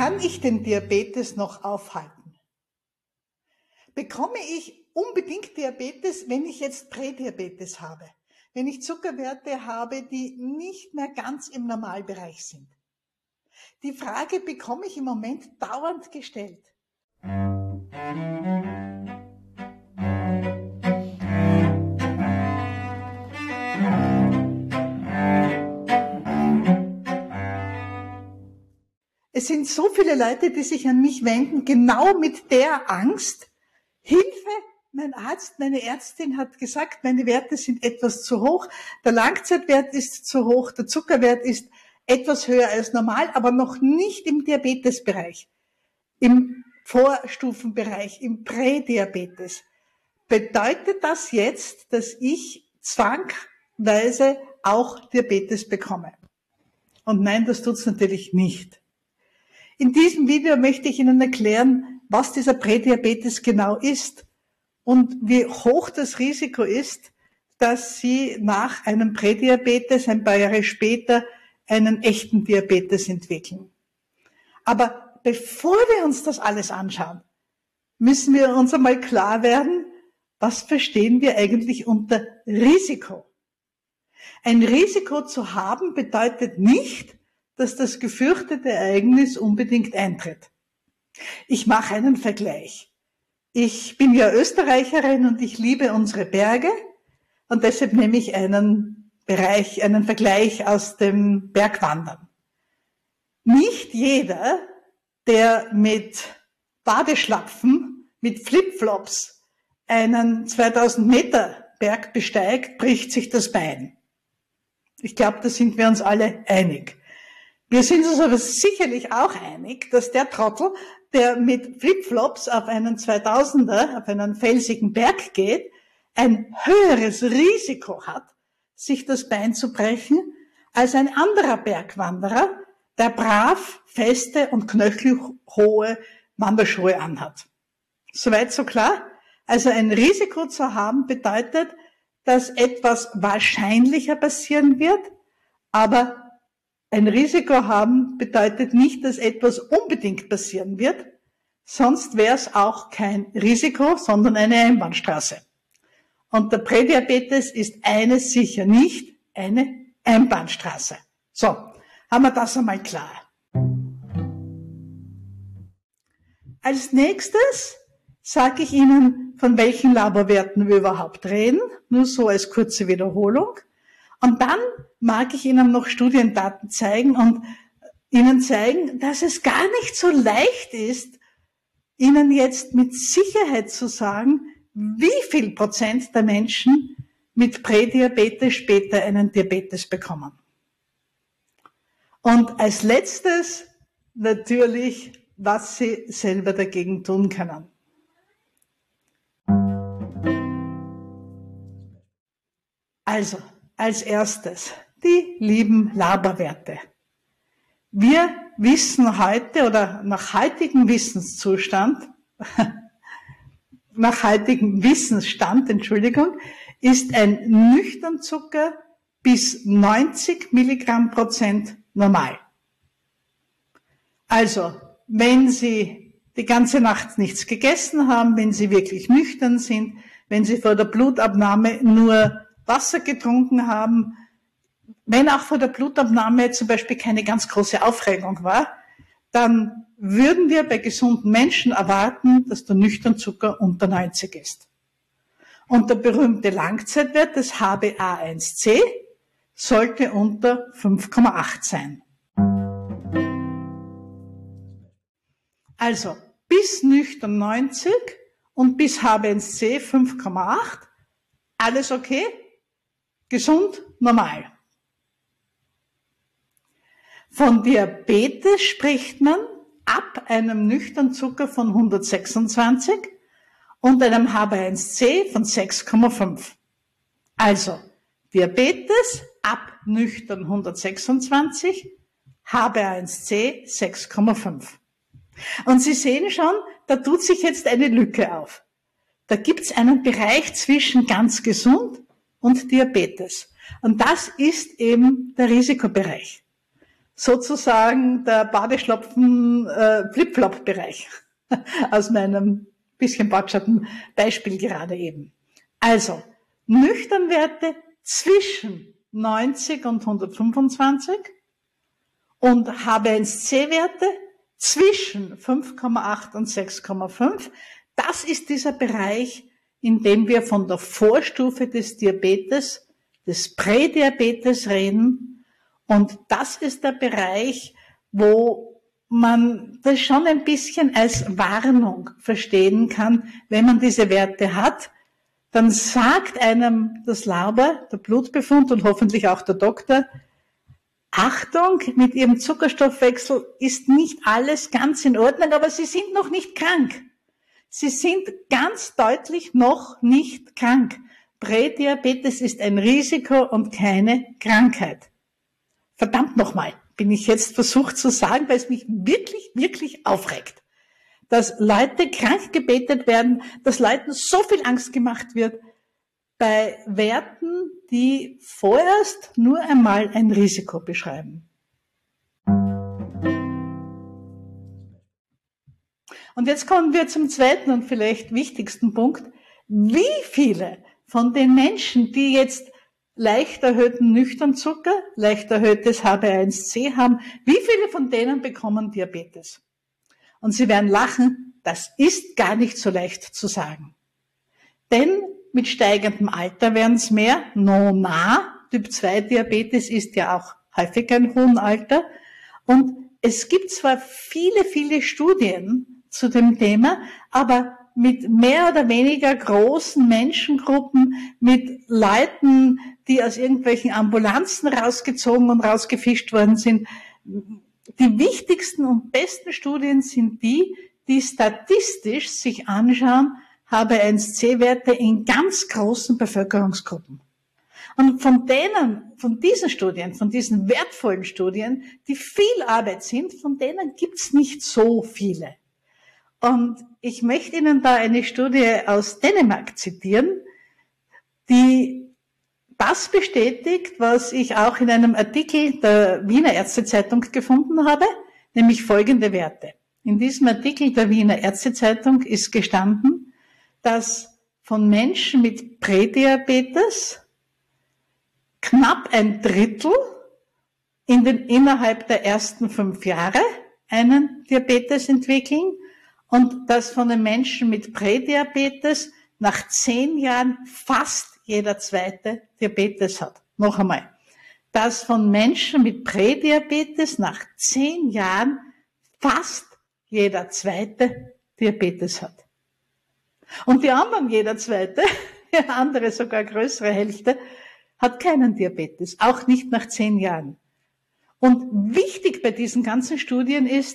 Kann ich den Diabetes noch aufhalten? Bekomme ich unbedingt Diabetes, wenn ich jetzt Prädiabetes habe? Wenn ich Zuckerwerte habe, die nicht mehr ganz im Normalbereich sind? Die Frage bekomme ich im Moment dauernd gestellt. Es sind so viele Leute, die sich an mich wenden, genau mit der Angst, Hilfe, mein Arzt, meine Ärztin hat gesagt, meine Werte sind etwas zu hoch, der Langzeitwert ist zu hoch, der Zuckerwert ist etwas höher als normal, aber noch nicht im Diabetesbereich, im Vorstufenbereich, im Prädiabetes. Bedeutet das jetzt, dass ich zwangsweise auch Diabetes bekomme? Und nein, das tut's natürlich nicht. In diesem Video möchte ich Ihnen erklären, was dieser Prädiabetes genau ist und wie hoch das Risiko ist, dass Sie nach einem Prädiabetes ein paar Jahre später einen echten Diabetes entwickeln. Aber bevor wir uns das alles anschauen, müssen wir uns einmal klar werden, was verstehen wir eigentlich unter Risiko? Ein Risiko zu haben bedeutet nicht, dass das gefürchtete Ereignis unbedingt eintritt. Ich mache einen Vergleich. Ich bin ja Österreicherin und ich liebe unsere Berge und deshalb nehme ich einen Vergleich aus dem Bergwandern. Nicht jeder, der mit Badeschlapfen, mit Flipflops einen 2000 Meter Berg besteigt, bricht sich das Bein. Ich glaube, da sind wir uns alle einig. Wir sind uns aber sicherlich auch einig, dass der Trottel, der mit Flipflops auf einen 2000er, auf einen felsigen Berg geht, ein höheres Risiko hat, sich das Bein zu brechen, als ein anderer Bergwanderer, der brav feste und knöchelhohe Wanderschuhe anhat. Soweit so klar? Also ein Risiko zu haben bedeutet, dass etwas wahrscheinlicher passieren wird, aber ein Risiko haben bedeutet nicht, dass etwas unbedingt passieren wird, sonst wäre es auch kein Risiko, sondern eine Einbahnstraße. Und der Prädiabetes ist eines sicher nicht, eine Einbahnstraße. So, haben wir das einmal klar. Als nächstes sage ich Ihnen, von welchen Laborwerten wir überhaupt reden, nur so als kurze Wiederholung. Und dann mag ich Ihnen noch Studiendaten zeigen und Ihnen zeigen, dass es gar nicht so leicht ist, Ihnen jetzt mit Sicherheit zu sagen, wie viel Prozent der Menschen mit Prädiabetes später einen Diabetes bekommen. Und als letztes natürlich, was Sie selber dagegen tun können. Also, als erstes, die lieben Laborwerte. Wir wissen heute oder nach heutigem Wissensstand, ist ein Nüchternzucker bis 90 Milligramm% normal. Also, wenn Sie die ganze Nacht nichts gegessen haben, wenn Sie wirklich nüchtern sind, wenn Sie vor der Blutabnahme nur Wasser getrunken haben, wenn auch vor der Blutabnahme zum Beispiel keine ganz große Aufregung war, dann würden wir bei gesunden Menschen erwarten, dass der Nüchternzucker unter 90 ist. Und der berühmte Langzeitwert des HbA1c sollte unter 5,8 sein. Also bis nüchtern 90 und bis HbA1c 5,8, alles okay? Gesund, normal. Von Diabetes spricht man ab einem Nüchternzucker von 126 und einem HbA1c von 6,5. Also Diabetes ab nüchtern 126, HbA1c 6,5. Und Sie sehen schon, da tut sich jetzt eine Lücke auf. Da gibt's einen Bereich zwischen ganz gesund und Diabetes. Und das ist eben der Risikobereich. sozusagen der Badeschlopfen Flip-Flop-Bereich aus meinem bisschen batscherten Beispiel gerade eben. Also, Nüchternwerte zwischen 90 und 125 und H1C-Werte zwischen 5,8 und 6,5. Das ist dieser Bereich, in dem wir von der Vorstufe des Diabetes, des Prädiabetes reden. Und das ist der Bereich, wo man das schon ein bisschen als Warnung verstehen kann, wenn man diese Werte hat. Dann sagt einem das Labor, der Blutbefund und hoffentlich auch der Doktor, Achtung, mit Ihrem Zuckerstoffwechsel ist nicht alles ganz in Ordnung, aber Sie sind noch nicht krank. Sie sind ganz deutlich noch nicht krank. Prädiabetes ist ein Risiko und keine Krankheit. Verdammt nochmal, bin ich jetzt versucht zu sagen, weil es mich wirklich, wirklich aufregt. Dass Leute krank gebetet werden, dass Leuten so viel Angst gemacht wird, bei Werten, die vorerst nur einmal ein Risiko beschreiben. Und jetzt kommen wir zum zweiten und vielleicht wichtigsten Punkt. Wie viele von den Menschen, die jetzt leicht erhöhten Nüchternzucker, leicht erhöhtes HbA1c haben, wie viele von denen bekommen Diabetes? Und Sie werden lachen, das ist gar nicht so leicht zu sagen. Denn mit steigendem Alter werden es mehr. Typ-2-Diabetes ist ja auch häufig ein hohes Alter. Und es gibt zwar viele, viele Studien zu dem Thema, aber mit mehr oder weniger großen Menschengruppen, mit Leuten, die aus irgendwelchen Ambulanzen rausgezogen und rausgefischt worden sind. Die wichtigsten und besten Studien sind die, die statistisch sich anschauen, HbA1c-Werte in ganz großen Bevölkerungsgruppen. Und von diesen Studien, von diesen wertvollen Studien, die viel Arbeit sind, von denen gibt's nicht so viele. Und ich möchte Ihnen da eine Studie aus Dänemark zitieren, die das bestätigt, was ich auch in einem Artikel der Wiener Ärztezeitung gefunden habe, nämlich folgende Werte. In diesem Artikel der Wiener Ärztezeitung ist gestanden, dass von Menschen mit Prädiabetes knapp ein Drittel innerhalb der ersten 5 Jahre einen Diabetes entwickeln und dass von den Menschen mit Prädiabetes nach 10 Jahren fast jeder zweite Diabetes hat. Noch einmal, dass von Menschen mit Prädiabetes nach 10 Jahren fast jeder zweite Diabetes hat. Und die anderen, jeder zweite, die andere sogar größere Hälfte, hat keinen Diabetes, auch nicht nach 10 Jahren. Und wichtig bei diesen ganzen Studien ist,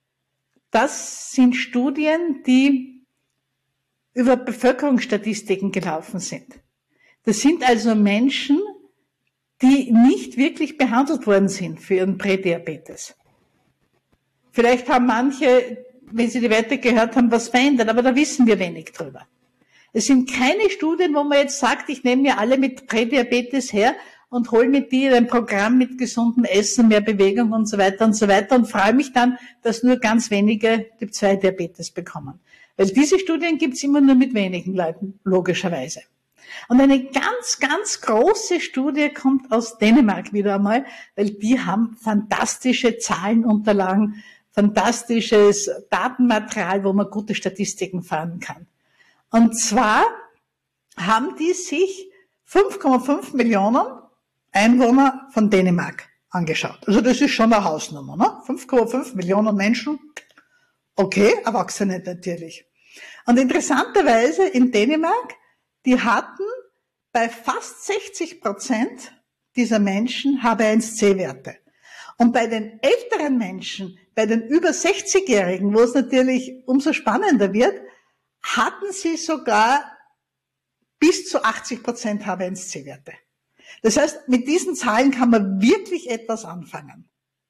das sind Studien, die über Bevölkerungsstatistiken gelaufen sind. Das sind also Menschen, die nicht wirklich behandelt worden sind für ihren Prädiabetes. Vielleicht haben manche, wenn sie die Werte gehört haben, was verändert, aber da wissen wir wenig drüber. Es sind keine Studien, wo man jetzt sagt, ich nehme mir alle mit Prädiabetes her und hole mit die in ein Programm mit gesundem Essen, mehr Bewegung und so weiter und freue mich dann, dass nur ganz wenige Typ-2-Diabetes bekommen. Weil diese Studien gibt's immer nur mit wenigen Leuten, logischerweise. Und eine ganz, ganz große Studie kommt aus Dänemark wieder einmal, weil die haben fantastische Zahlenunterlagen, fantastisches Datenmaterial, wo man gute Statistiken fahren kann. Und zwar haben die sich 5,5 Millionen Einwohner von Dänemark angeschaut. Also das ist schon eine Hausnummer, ne? 5,5 Millionen Menschen. Okay, Erwachsene natürlich. Und interessanterweise in Dänemark, die hatten bei fast 60% dieser Menschen HbA1c-Werte. Und bei den älteren Menschen, bei den über 60-Jährigen, wo es natürlich umso spannender wird, hatten sie sogar bis zu 80% HbA1c-Werte. Das heißt, mit diesen Zahlen kann man wirklich etwas anfangen.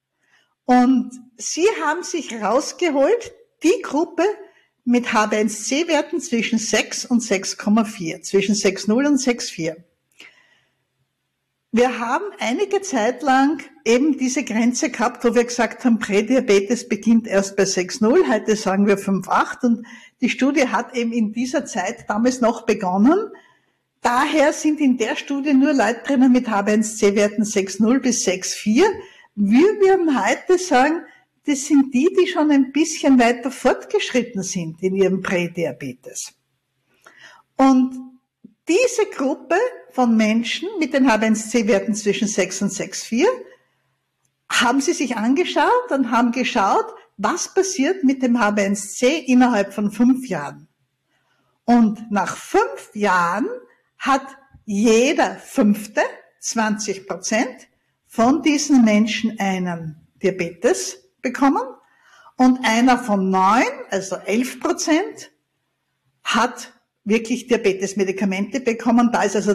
Und sie haben sich rausgeholt, die Gruppe mit HbA1c-Werten zwischen 6 und 6,4, zwischen 6,0 und 6,4. wir haben einige Zeit lang eben diese Grenze gehabt, wo wir gesagt haben, Prädiabetes beginnt erst bei 6,0, heute sagen wir 5,8 und die Studie hat eben in dieser Zeit damals noch begonnen. Daher sind in der Studie nur Leute drinnen mit HbA1c-Werten 6,0 bis 6,4. Wir würden heute sagen, das sind die, die schon ein bisschen weiter fortgeschritten sind in ihrem Prädiabetes. Und diese Gruppe von Menschen mit den HbA1c-Werten zwischen 6 und 6,4 haben sie sich angeschaut und haben geschaut, was passiert mit dem HbA1c innerhalb von 5 Jahren. Und nach 5 Jahren hat jeder Fünfte, 20%, von diesen Menschen einen Diabetes bekommen und einer von 9, also 11%, hat wirklich Diabetesmedikamente bekommen. Da ist also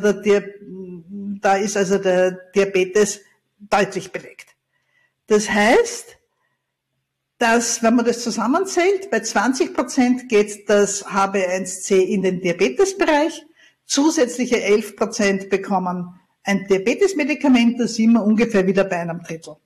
der Diabetes deutlich belegt. Das heißt, dass, wenn man das zusammenzählt, bei 20% geht das HbA1c in den Diabetesbereich, zusätzliche 11% bekommen ein Diabetesmedikament, da sind wir ungefähr wieder bei einem Drittel.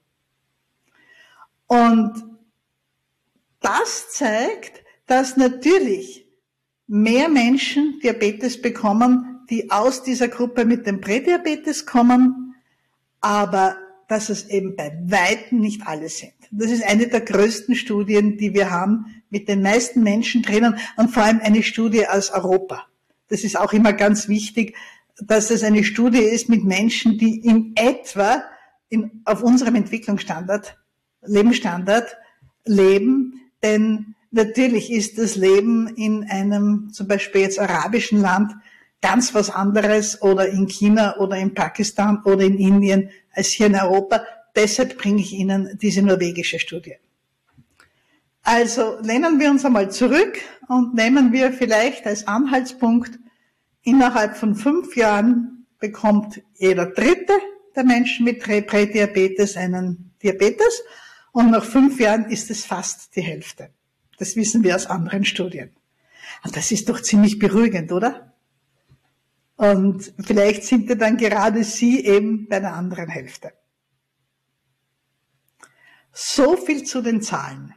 Und das zeigt, dass natürlich mehr Menschen Diabetes bekommen, die aus dieser Gruppe mit dem Prädiabetes kommen, aber dass es eben bei Weitem nicht alle sind. Das ist eine der größten Studien, die wir haben, mit den meisten Menschen drinnen und vor allem eine Studie aus Europa. Das ist auch immer ganz wichtig, dass es eine Studie ist mit Menschen, die in etwa auf unserem Lebensstandard leben, denn natürlich ist das Leben in einem zum Beispiel jetzt arabischen Land ganz was anderes oder in China oder in Pakistan oder in Indien als hier in Europa. Deshalb bringe ich Ihnen diese norwegische Studie. Also lehnen wir uns einmal zurück und nehmen wir vielleicht als Anhaltspunkt, innerhalb von 5 Jahren bekommt jeder Dritte der Menschen mit Prädiabetes einen Diabetes und nach 5 Jahren ist es fast die Hälfte. Das wissen wir aus anderen Studien. Und das ist doch ziemlich beruhigend, oder? Und vielleicht sind ja dann gerade Sie eben bei der anderen Hälfte. So viel zu den Zahlen.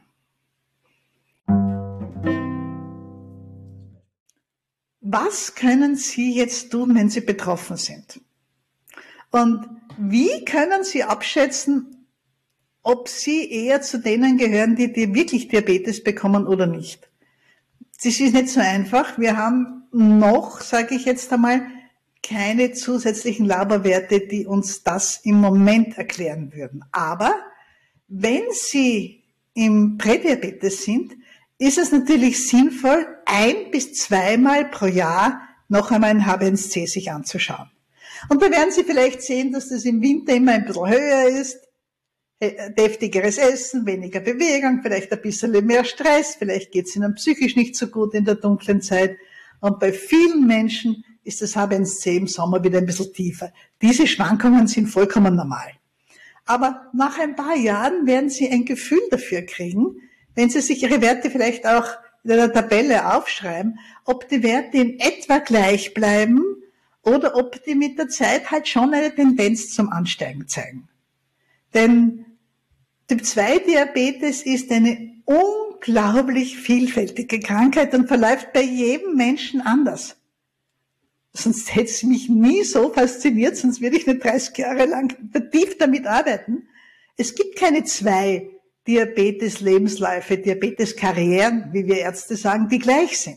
Was können Sie jetzt tun, wenn Sie betroffen sind? Und wie können Sie abschätzen, ob Sie eher zu denen gehören, die wirklich Diabetes bekommen oder nicht? Das ist nicht so einfach. Wir haben noch, sage ich jetzt einmal, keine zusätzlichen Laborwerte, die uns das im Moment erklären würden. Aber wenn Sie im Prädiabetes sind, ist es natürlich sinnvoll, 1- bis 2-mal pro Jahr noch einmal ein HbA1c sich anzuschauen. Und da werden Sie vielleicht sehen, dass das im Winter immer ein bisschen höher ist, deftigeres Essen, weniger Bewegung, vielleicht ein bisschen mehr Stress, vielleicht geht es Ihnen psychisch nicht so gut in der dunklen Zeit. Und bei vielen Menschen ist das HbA1c im Sommer wieder ein bisschen tiefer. Diese Schwankungen sind vollkommen normal. Aber nach ein paar Jahren werden Sie ein Gefühl dafür kriegen, wenn Sie sich Ihre Werte vielleicht auch in einer Tabelle aufschreiben, ob die Werte in etwa gleich bleiben oder ob die mit der Zeit halt schon eine Tendenz zum Ansteigen zeigen. Denn Typ-2-Diabetes ist eine unglaublich vielfältige Krankheit und verläuft bei jedem Menschen anders. Sonst hätte es mich nie so fasziniert, sonst würde ich nicht 30 Jahre lang vertieft damit arbeiten. Es gibt keine 2 Diabetes-Lebensläufe, Diabetes-Karrieren, wie wir Ärzte sagen, die gleich sind.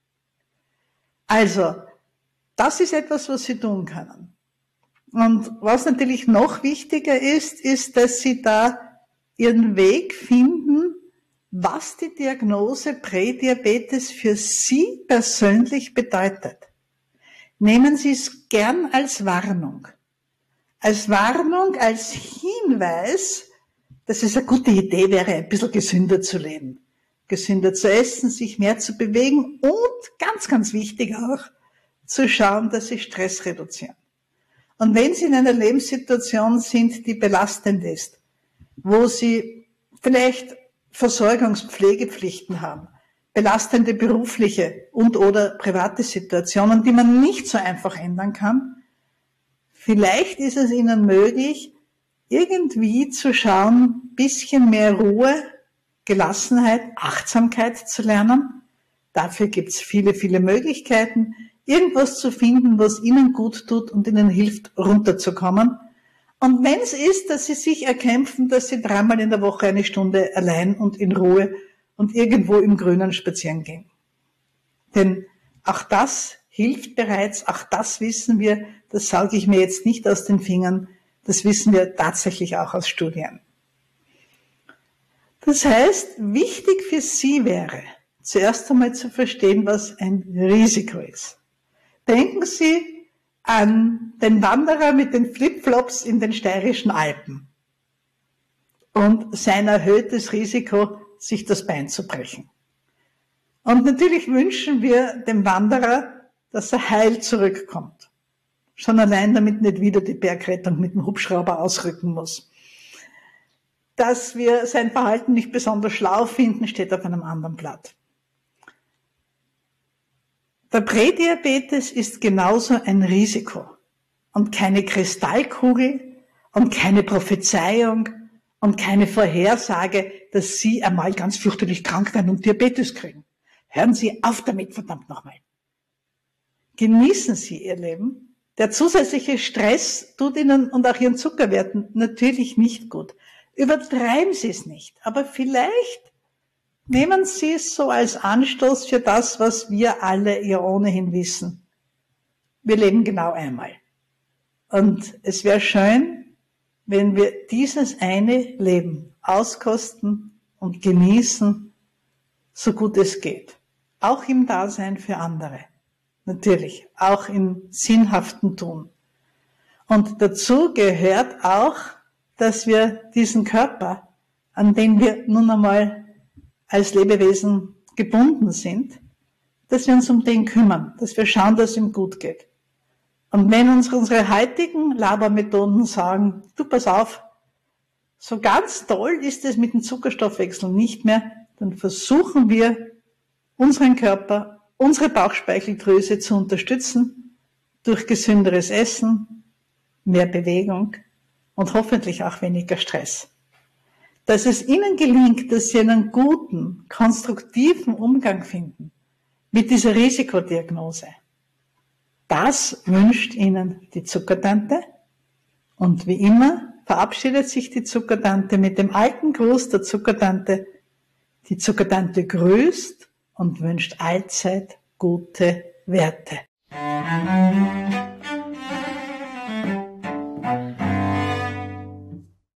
Also, das ist etwas, was Sie tun können. Und was natürlich noch wichtiger ist, ist, dass Sie da Ihren Weg finden, was die Diagnose Prädiabetes für Sie persönlich bedeutet. Nehmen Sie es gern als Warnung. Als Warnung, als Hinweis, dass es eine gute Idee wäre, ein bisschen gesünder zu leben, gesünder zu essen, sich mehr zu bewegen und ganz, ganz wichtig auch, zu schauen, dass Sie Stress reduzieren. Und wenn Sie in einer Lebenssituation sind, die belastend ist, wo Sie vielleicht Versorgungspflegepflichten haben, belastende berufliche und oder private Situationen, die man nicht so einfach ändern kann, Vielleicht ist es Ihnen möglich, irgendwie zu schauen, bisschen mehr Ruhe, Gelassenheit, Achtsamkeit zu lernen. Dafür gibt's viele, viele Möglichkeiten, irgendwas zu finden, was Ihnen gut tut und Ihnen hilft, runterzukommen. Und wenn es ist, dass Sie sich erkämpfen, dass Sie 3-mal in der Woche 1 Stunde allein und in Ruhe und irgendwo im Grünen spazieren gehen. Denn auch das hilft bereits, auch das wissen wir, das sauge ich mir jetzt nicht aus den Fingern, das wissen wir tatsächlich auch aus Studien. Das heißt, wichtig für Sie wäre, zuerst einmal zu verstehen, was ein Risiko ist. Denken Sie an den Wanderer mit den Flipflops in den steirischen Alpen und sein erhöhtes Risiko, sich das Bein zu brechen. Und natürlich wünschen wir dem Wanderer, dass er heil zurückkommt. Schon allein, damit nicht wieder die Bergrettung mit dem Hubschrauber ausrücken muss. Dass wir sein Verhalten nicht besonders schlau finden, steht auf einem anderen Blatt. Der Prädiabetes ist genauso ein Risiko und keine Kristallkugel und keine Prophezeiung und keine Vorhersage, dass Sie einmal ganz fürchterlich krank werden und Diabetes kriegen. Hören Sie auf damit, verdammt nochmal. Genießen Sie Ihr Leben. Der zusätzliche Stress tut Ihnen und auch Ihren Zuckerwerten natürlich nicht gut. Übertreiben Sie es nicht, aber vielleicht nehmen Sie es so als Anstoß für das, was wir alle ja ohnehin wissen. Wir leben genau einmal. Und es wäre schön, wenn wir dieses eine Leben auskosten und genießen, so gut es geht. Auch im Dasein für andere. Natürlich, auch im sinnhaften Tun. Und dazu gehört auch, dass wir diesen Körper, an den wir nun einmal als Lebewesen gebunden sind, dass wir uns um den kümmern, dass wir schauen, dass es ihm gut geht. Und wenn uns unsere heutigen Labormethoden sagen, du pass auf, so ganz toll ist es mit dem Zuckerstoffwechsel nicht mehr, dann versuchen wir, unseren Körper, unsere Bauchspeicheldrüse zu unterstützen durch gesünderes Essen, mehr Bewegung und hoffentlich auch weniger Stress. Dass es Ihnen gelingt, dass Sie einen guten, konstruktiven Umgang finden mit dieser Risikodiagnose, das wünscht Ihnen die Zuckertante. Und wie immer verabschiedet sich die Zuckertante mit dem alten Gruß der Zuckertante. Die Zuckertante grüßt und wünscht allzeit gute Werte.